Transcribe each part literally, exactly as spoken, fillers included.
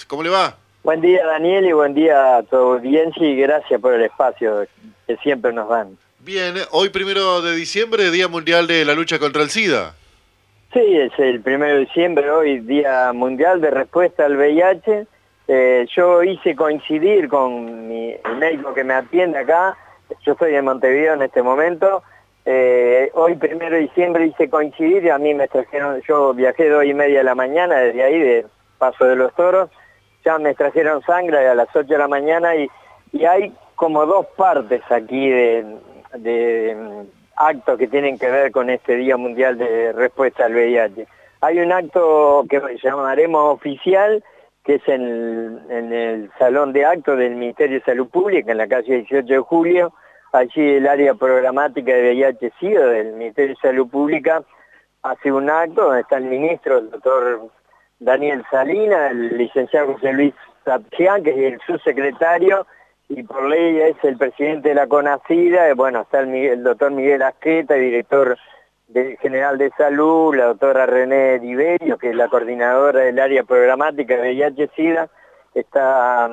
días, ¿cómo le va? Buen día, Daniel, y buen día a tu audiencia y gracias por el espacio que siempre nos dan. Bien, hoy primero de diciembre, Día Mundial de la Lucha contra el SIDA. Sí, es el primero de diciembre, hoy Día Mundial de Respuesta al V I H. Eh, yo hice coincidir con mi, el médico que me atiende acá, yo estoy en Montevideo en este momento. Eh, hoy primero de diciembre hice coincidir y a mí me trajeron, yo viajé dos y media de la mañana desde ahí, de Paso de los Toros, ya me trajeron sangre a las ocho de la mañana y, y hay como dos partes aquí de, de um, actos que tienen que ver con este Día Mundial de Respuesta al V I H. Hay un acto que llamaremos oficial, que es en, en el Salón de Actos del Ministerio de Salud Pública, en la calle dieciocho de julio. Allí el área programática de V I H SIDA del Ministerio de Salud Pública hace un acto donde está el ministro, el doctor Daniel Salinas, el licenciado José Luis Sapchián, que es el subsecretario, y por ley es el presidente de la CONASIDA, y bueno, está el, Miguel, el doctor Miguel Asqueta, director de, general de salud, la doctora René Diverio, que es la coordinadora del área programática de V I H SIDA, está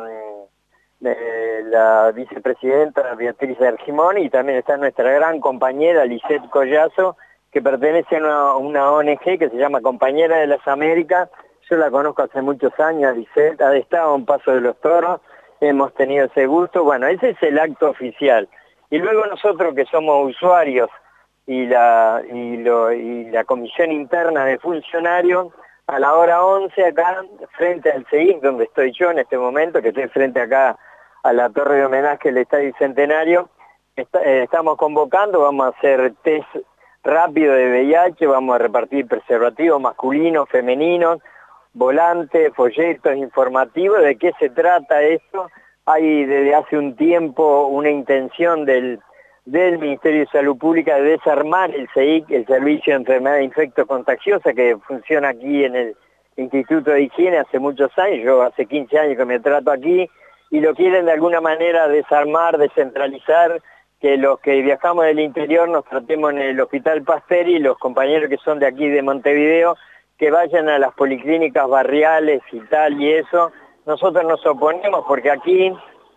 eh, la vicepresidenta Beatriz Argimón, y también está nuestra gran compañera Lisette Collazo, que pertenece a una, una O N G que se llama Compañera de las Américas. Yo la conozco hace muchos años, Lisette, ha estado en Paso de los Toros, hemos tenido ese gusto. Bueno, ese es el acto oficial. Y luego nosotros que somos usuarios y la, y lo, y la comisión interna de funcionarios, a la hora once acá, frente al C E I C, donde estoy yo en este momento, que estoy frente acá a la torre de homenaje del Estadio Centenario, está, eh, estamos convocando, vamos a hacer test rápido de V I H, vamos a repartir preservativos masculinos, femeninos, volantes, folletos informativos. ¿De qué se trata esto? Hay desde hace un tiempo una intención del, del Ministerio de Salud Pública de desarmar el C E I C, el Servicio de Enfermedades Infectocontagiosas, que funciona aquí en el Instituto de Higiene hace muchos años. Yo hace quince años que me trato aquí, y lo quieren de alguna manera desarmar, descentralizar, que los que viajamos del interior nos tratemos en el Hospital Pasteur y los compañeros que son de aquí de Montevideo que vayan a las policlínicas barriales y tal y eso. Nosotros nos oponemos porque aquí,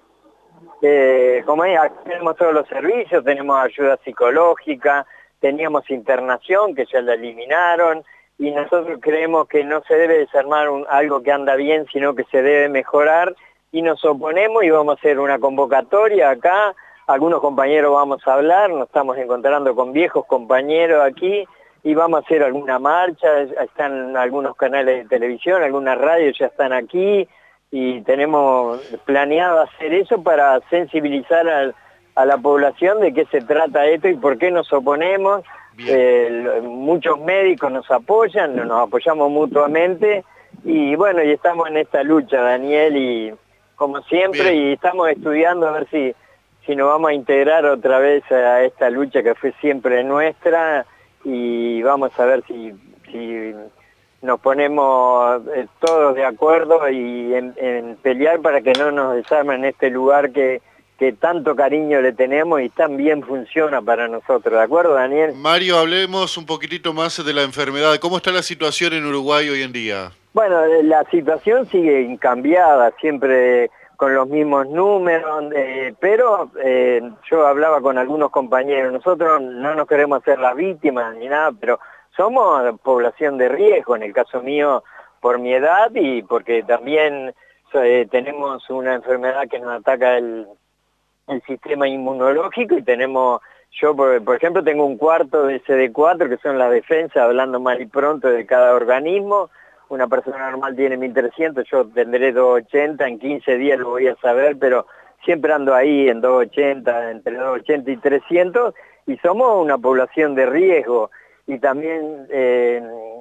eh, como es, aquí tenemos todos los servicios, tenemos ayuda psicológica, teníamos internación que ya la eliminaron, y nosotros creemos que no se debe desarmar un, algo que anda bien, sino que se debe mejorar, y nos oponemos y vamos a hacer una convocatoria acá. Algunos compañeros vamos a hablar, nos estamos encontrando con viejos compañeros aquí y vamos a hacer alguna marcha. Están algunos canales de televisión, algunas radios ya están aquí y tenemos planeado hacer eso para sensibilizar a, a la población de qué se trata esto y por qué nos oponemos. Eh, muchos médicos nos apoyan, nos apoyamos mutuamente y bueno, y estamos en esta lucha, Daniel, y como siempre, Bien. Y estamos estudiando a ver si si nos vamos a integrar otra vez a esta lucha que fue siempre nuestra, y vamos a ver si, si nos ponemos eh, todos de acuerdo y en, en pelear para que no nos desarmen este lugar que, que tanto cariño le tenemos y tan bien funciona para nosotros. ¿De acuerdo, Daniel? Mario, hablemos un poquitito más de la enfermedad. ¿Cómo está la situación en Uruguay hoy en día? Bueno, la situación sigue incambiada, siempre con los mismos números, eh, pero eh, yo hablaba con algunos compañeros, nosotros no nos queremos hacer las víctimas ni nada, pero somos población de riesgo, en el caso mío por mi edad y porque también eh, tenemos una enfermedad que nos ataca el, el sistema inmunológico y tenemos, yo por, por ejemplo tengo un cuarto de C D cuatro que son las defensas, hablando mal y pronto de cada organismo. Una persona normal tiene mil trescientos, yo tendré doscientos ochenta, en quince días lo voy a saber, pero siempre ando ahí en doscientos ochenta, entre doscientos ochenta y trescientos, y somos una población de riesgo. Y también eh,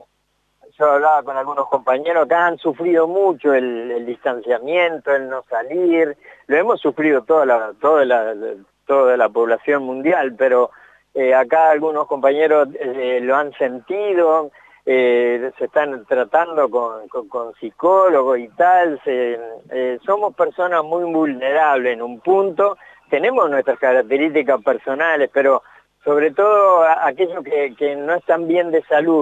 yo hablaba con algunos compañeros que han sufrido mucho el, el distanciamiento, el no salir, lo hemos sufrido toda la, toda la, toda la población mundial, pero eh, acá algunos compañeros eh, lo han sentido. Eh, se están tratando con, con, con psicólogos y tal, se, eh, somos personas muy vulnerables en un punto, tenemos nuestras características personales, pero sobre todo a, aquellos que, que no están bien de salud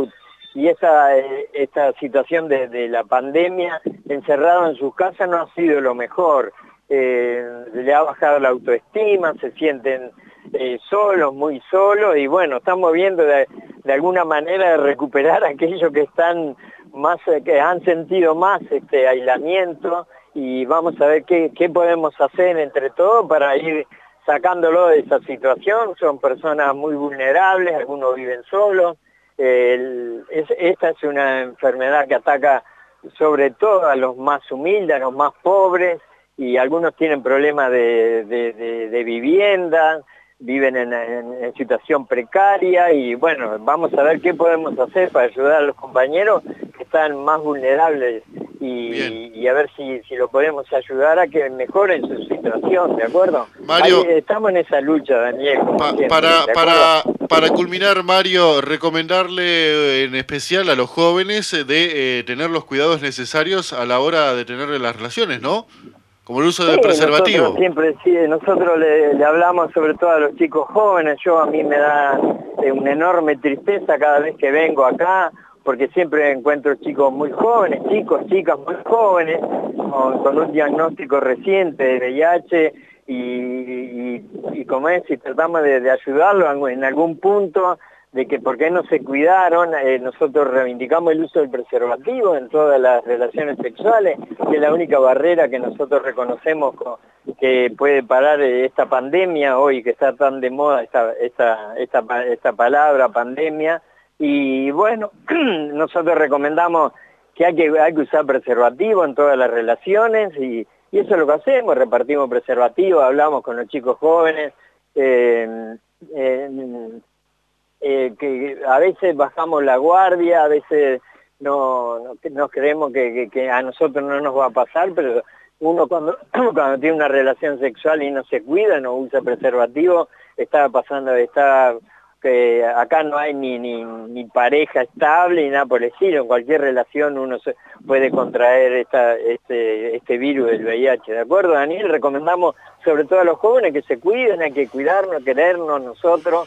y esa, eh, esta situación de, de la pandemia, encerrado en sus casas, no ha sido lo mejor. Eh, le ha bajado la autoestima, se sienten eh, solos, muy solos, y bueno, estamos viendo de, de alguna manera de recuperar a aquellos que están más, que han sentido más este aislamiento, y vamos a ver qué, qué podemos hacer entre todos para ir sacándolo de esa situación. Son personas muy vulnerables, algunos viven solos. El, es, esta es una enfermedad que ataca sobre todo a los más humildes, a los más pobres, y algunos tienen problemas de, de, de, de vivienda, viven en, en, en situación precaria, y bueno, vamos a ver qué podemos hacer para ayudar a los compañeros que están más vulnerables, y, y a ver si, si lo podemos ayudar a que mejoren su situación, ¿de acuerdo? Mario, Ahí estamos en esa lucha, Daniel. Pa, siempre, para, para, para culminar, Mario, recomendarle en especial a los jóvenes de eh, tener los cuidados necesarios a la hora de tener las relaciones, ¿no? Como el uso del sí, preservativo. Nosotros siempre, sí, nosotros le, le hablamos sobre todo a los chicos jóvenes. Yo, a mí me da eh, una enorme tristeza cada vez que vengo acá, porque siempre encuentro chicos muy jóvenes, chicos, chicas muy jóvenes, con, con un diagnóstico reciente de V I H, y, y, y como es, si tratamos de, de ayudarlo en algún punto, de que por qué no se cuidaron. Eh, nosotros reivindicamos el uso del preservativo en todas las relaciones sexuales, que es la única barrera que nosotros reconocemos que puede parar esta pandemia hoy, que está tan de moda esta, esta, esta, esta palabra, pandemia. Y bueno, nosotros recomendamos que hay, que hay que usar preservativo en todas las relaciones, y, y eso es lo que hacemos, repartimos preservativo, hablamos con los chicos jóvenes, eh, eh, Eh, que a veces bajamos la guardia, a veces no, no nos creemos que, que, que a nosotros no nos va a pasar, pero uno cuando, cuando tiene una relación sexual y no se cuida, no usa preservativo, está pasando, está que acá no hay ni, ni, ni pareja estable ni nada por el estilo. En cualquier relación uno se puede contraer esta, este, este virus del V I H, ¿de acuerdo, Daniel? Recomendamos sobre todo a los jóvenes que se cuiden, hay que cuidarnos, querernos nosotros,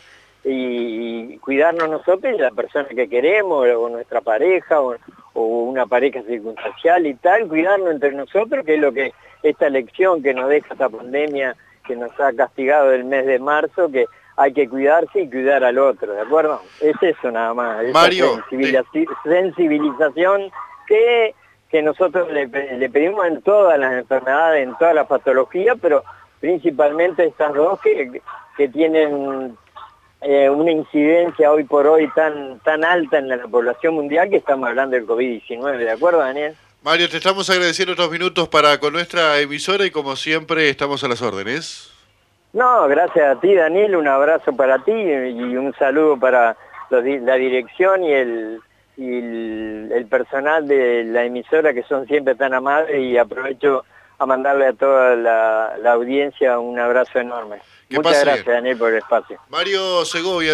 y cuidarnos nosotros y la persona que queremos, o nuestra pareja, o, o una pareja circunstancial y tal, cuidarnos entre nosotros, que es lo que esta lección que nos deja esta pandemia, que nos ha castigado el mes de marzo, que hay que cuidarse y cuidar al otro, ¿de acuerdo? Es eso nada más, Mario, esa sensibilización que, que nosotros le, le pedimos en todas las enfermedades, en todas las patologías, pero principalmente estas dos que, que tienen Eh, una incidencia hoy por hoy tan tan alta en la población mundial, que estamos hablando del COVID diecinueve, ¿de acuerdo, Daniel? Mario, te estamos agradeciendo estos minutos para con nuestra emisora, y como siempre estamos a las órdenes. No, gracias a ti, Daniel, un abrazo para ti y un saludo para los, la dirección y el, y el, el personal de la emisora, que son siempre tan amables, y aprovecho a mandarle a toda la, la audiencia un abrazo enorme. Muchas gracias, Daniel, por el espacio. Mario Segovia.